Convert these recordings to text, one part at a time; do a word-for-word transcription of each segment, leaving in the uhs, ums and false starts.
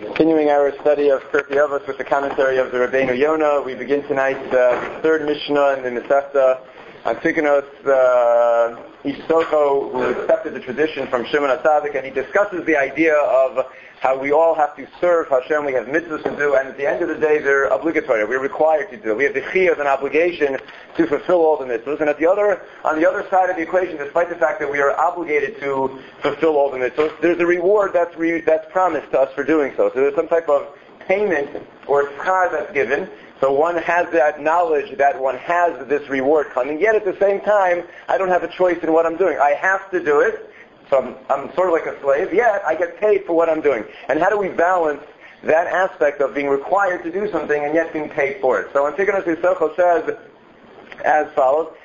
Continuing our study of Pirkei Avos with the commentary of the Rabbeinu Yonah, we begin tonight uh, the third Mishnah in the Masechta Antigonos uh, Isoko, who accepted the tradition from Shimon HaTzadik, and he discusses the idea of how we all have to serve Hashem. We have mitzvahs to do, and at the end of the day, they're obligatory. We're required to do. We have the chiyuv, an obligation to fulfill all the mitzvahs. And at the other, on the other side of the equation, despite the fact that we are obligated to fulfill all the mitzvahs, there's a reward that's re- that's promised to us for doing so. So there's some type of payment or schar that's given. So one has that knowledge that one has this reward coming. Yet at the same time, I don't have a choice in what I'm doing. I have to do it. So I'm, I'm sort of like a slave, yet I get paid for what I'm doing. And how do we balance that aspect of being required to do something and yet being paid for it? So Antigonos Isoko says as follows,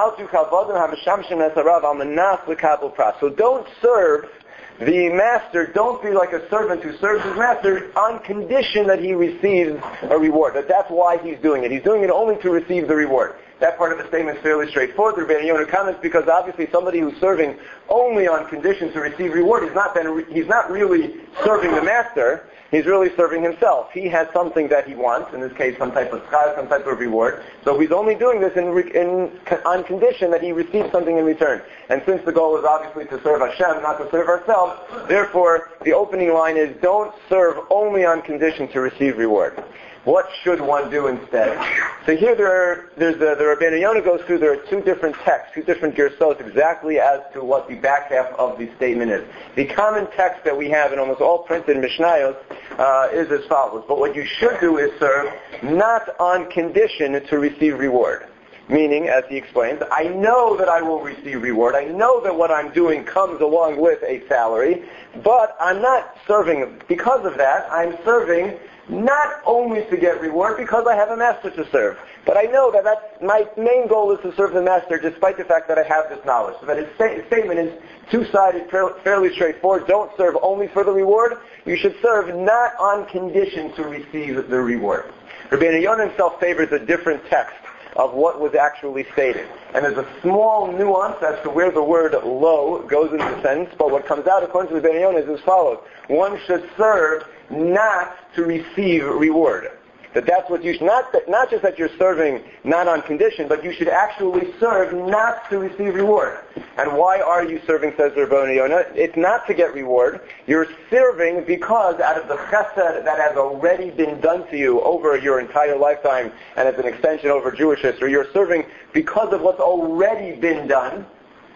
so don't serve the master, don't be like a servant who serves his master on condition that he receives a reward. That that's why he's doing it. He's doing it only to receive the reward. That part of the statement is fairly straightforward. The Rabbeinu Yonah comments because obviously somebody who's serving only on condition to receive reward is not then he's not really serving the master. He's really serving himself. He has something that he wants, in this case some type of schar, some type of reward. So he's only doing this in, in, on condition that he receives something in return. And since the goal is obviously to serve Hashem, not to serve ourselves, therefore the opening line is don't serve only on condition to receive reward. What should one do instead? So here there are, there's a, the Rabbeinu Yonah goes through, there are two different texts, two different gersot exactly as to what the back half of the statement is. The common text that we have in almost all printed Mishnayos uh, is as follows. But what you should do is serve not on condition to receive reward. Meaning, as he explains, I know that I will receive reward. I know that what I'm doing comes along with a salary, but I'm not serving because of that. I'm serving not only to get reward, because I have a master to serve. But I know that that's, my main goal is to serve the master despite the fact that I have this knowledge. So that his sta- statement is two-sided, fairly straightforward. Don't serve only for the reward. You should serve not on condition to receive the reward. Rabbeinu Yonah himself favors a different text of what was actually stated. And there's a small nuance as to where the word lo goes into the sentence, but what comes out according to the Rabbeinu Yonah is as follows. One should serve not to receive reward. That that's what you should, not, that, not just that you're serving not on condition, but you should actually serve not to receive reward. And why are you serving, says the Rabbeinu Yonah? It's not to get reward. You're serving because out of the chesed that has already been done to you over your entire lifetime and as an extension over Jewish history, you're serving because of what's already been done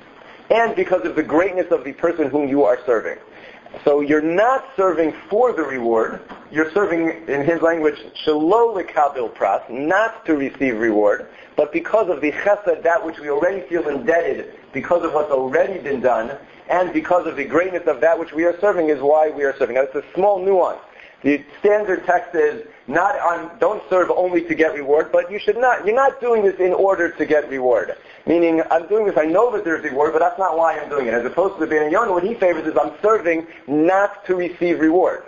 and because of the greatness of the person whom you are serving. So you're not serving for the reward. You're serving, in his language, shelo lekabil pras, not to receive reward, but because of the chesed, that which we already feel indebted, because of what's already been done, and because of the greatness of that which we are serving is why we are serving. Now, it's a small nuance. The standard text is not on, don't serve only to get reward, but you should not, you're not doing this in order to get reward. Meaning, I'm doing this, I know that there's reward, but that's not why I'm doing it. As opposed to the Rabbeinu Yonah, what he favors is I'm serving not to receive reward.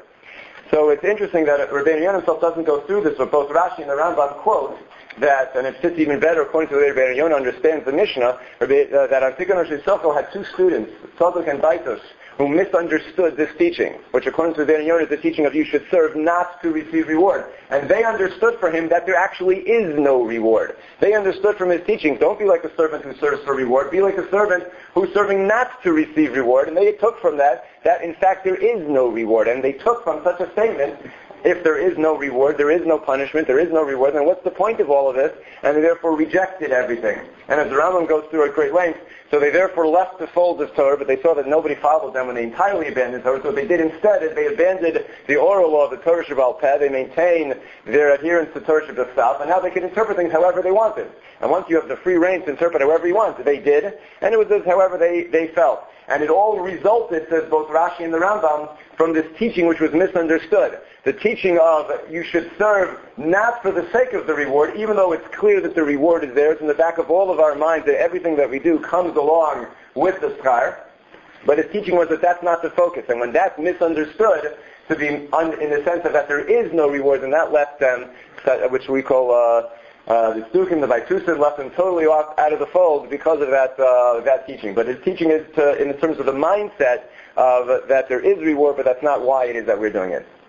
So it's interesting that Rabbeinu Yonah himself doesn't go through this, but both Rashi and the Rambam quote that, and it fits even better according to the way Rabbeinu Yonah understands the Mishnah, uh, that Antigonos Isoko had two students, Tzadok and Baitos, who misunderstood this teaching, which according to the Rabbeinu Yonah is the teaching of you should serve not to receive reward. And they understood for him that there actually is no reward. They understood from his teaching, don't be like a servant who serves for reward, be like a servant who's serving not to receive reward. And they took from that, that in fact there is no reward. And they took from such a statement, if there is no reward, there is no punishment, there is no reward, then what's the point of all of this? And they therefore rejected everything. And as the Rambam goes through at great length, so they therefore left the folds of Torah, but they saw that nobody followed them when they entirely abandoned Torah. So what they did instead is they abandoned the oral law of the Torah Shebaal Peh. They maintained their adherence to Torah Shebaal, and now they could interpret things however they wanted. And once you have the free reign to interpret however you want, they did, and it was as however they, they felt. And it all resulted, says both Rashi and the Rambam, from this teaching which was misunderstood. The teaching of you should serve not for the sake of the reward, even though it's clear that the reward is there. It's in the back of all of our minds that everything that we do comes along with the schar. But his teaching was that that's not the focus. And when that's misunderstood to be un, in the sense of that there is no reward, then that left them, which we call uh, uh, the Stukim, the Baitusim, left them totally off out of the fold because of that uh, that teaching. But his teaching is to, in terms of the mindset of that there is reward, but that's not why it is that we're doing it.